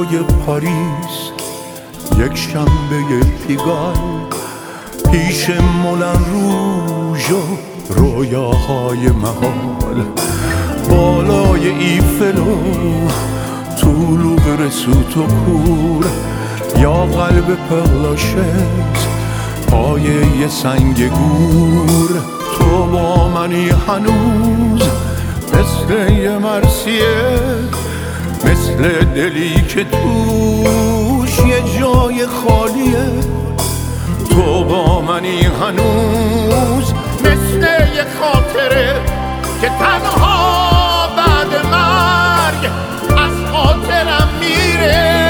روزای پاریس، یک شنبه پیگال، پیش مولن روژ و رویاهای محال، بالای ایفل و طول رسوت و کور، یا قلب پرلاشز پای یه سنگ گور. تو با منی هنوز مثل یه مرثیه، مثل دلی که توش یه جای خالیه. تو با منی هنوز مثل یه خاطره که تنها بعد مرگ از خاطرم میره.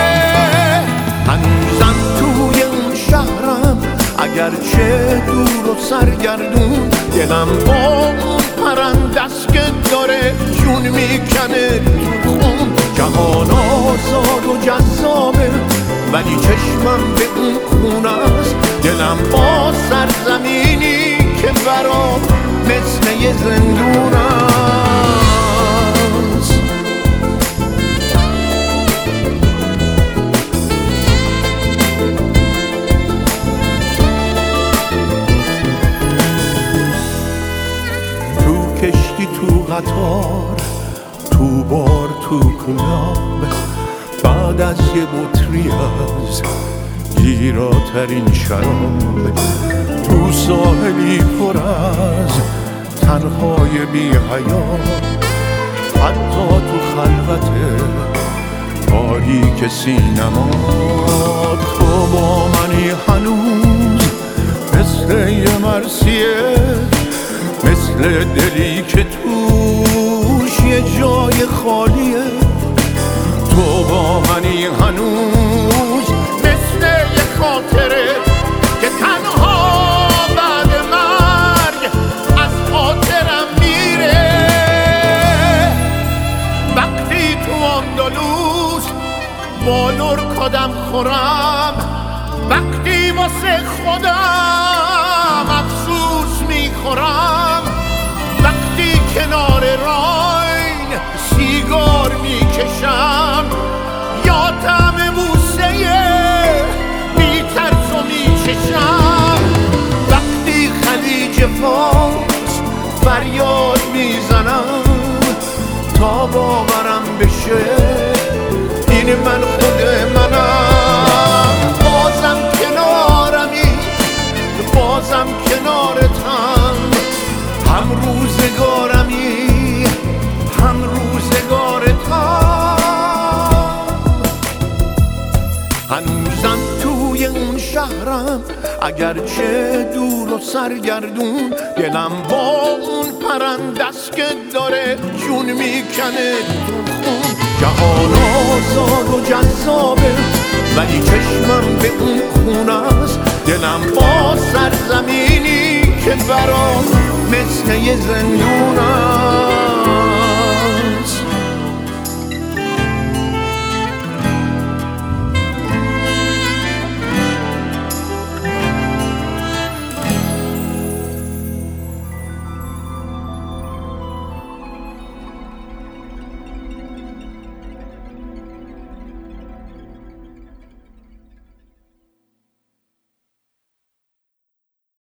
هنوزم توی اون شهرم اگرچه دور و سرگردون، دلم با اون پرندست که داره جون میکنه تو خون. جهان آزاد و جذابه ولی چشمم به اون خونه است، دلم با سرزمینی که برام مثل یه زندون است. تو کشتی، تو قطار، تو بار، تو کلاب، بعد از یه بطری از گیراترین شراب، تو ساحلی پر از تنهای بی حیات، حتی تو خلوت تاریک سینما. تو با منی هنوز مثل یه مرثیه، مثل دلی که توش یه جای خالیه. تو با منی هنوز مثل یه خاطره که تنها بعد مرگ از خاطرم میره. وقتی تو اندلس با لرکادم خورم، وقتی واسه خودم افسوس میخورم، وقتی کنار راین سیگار میکشم، یا طعم بوسه بی ترس و میچشم، وقتی خلیج فارس فریاد میزنم تا باورم بشه این من خود منم. بازم کنارمی، بازم کنارتم، هم روزگارمی، هم روزگارتم. هنوزم توی اون شهرم اگرچه دور و سرگردون، دلم با اون پرندست که داره جون میکنه تو خون. جهان آزاد و جذابه ولی چشمم به اون خونه است، دلم با سرزمینی که برام مثل یه زندون است.